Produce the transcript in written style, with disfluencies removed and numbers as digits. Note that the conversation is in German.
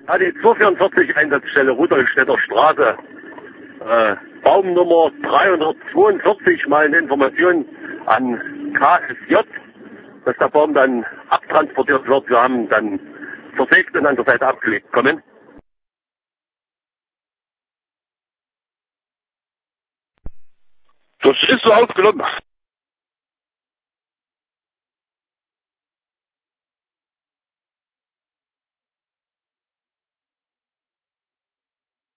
hat die 244 Einsatzstelle Rudolfstädter Straße, Baumnummer 342, mal eine Information an KSJ, dass der Baum dann abtransportiert wird. Wir haben dann versägt und an der Seite abgelegt. Kommen. Das ist so aufgenommen.